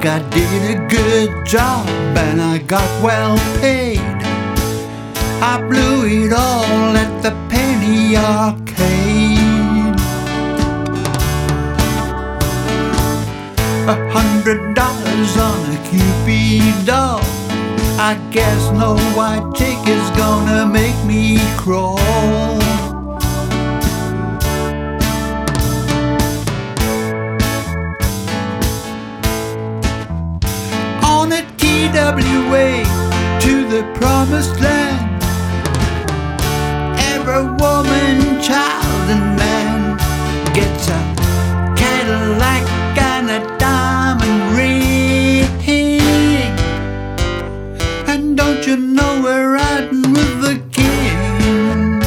I did a good job and I got well paid. I blew it all at the penny arcade. $100 on a Cupid doll. I guess no white chick is gonna make me crawl. On a TWA to the promised land, every woman, child and man gets a Cadillac and a diamond ring. And don't you know we're riding with the king?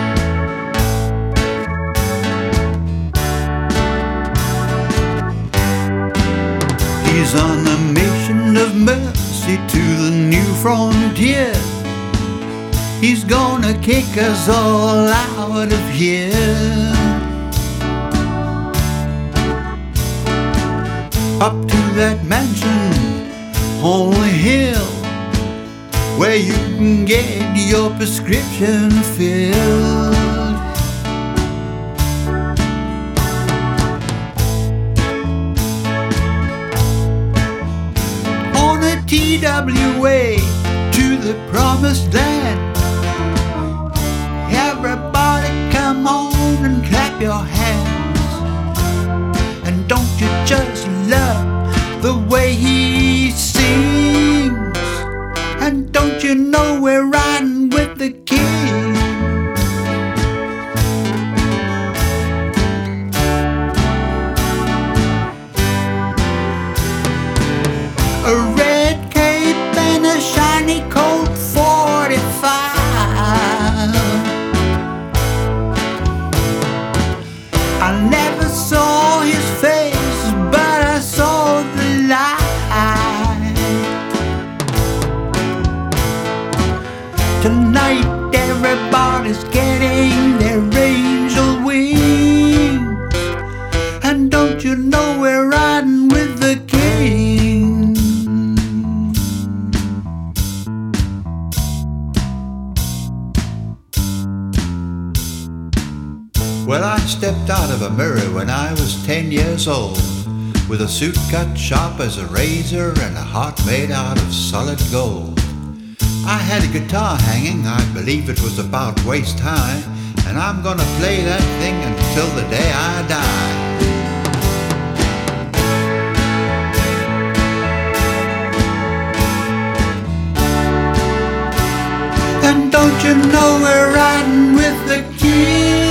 He's on a mission of mercy to the new frontier. He's gonna kick us all out of here. Up to that mansion on the hill, where you can get your prescription filled. On a TWA to the promised land, everybody come on and clap your hands. And don't you just love the way he sings? And don't you know we're riding with the king? A red cape and a shiny Colt 45. I never saw his face, but I saw the light. Tonight everybody's getting their angel wings. And don't you know we're riding with the king? Well, I stepped out of a mirror when I was 10 years old, with a suit cut sharp as a razor and a heart made out of solid gold. I had a guitar hanging, I believe it was about waist high, and I'm gonna play that thing until the day I die. And don't you know we're riding with the king?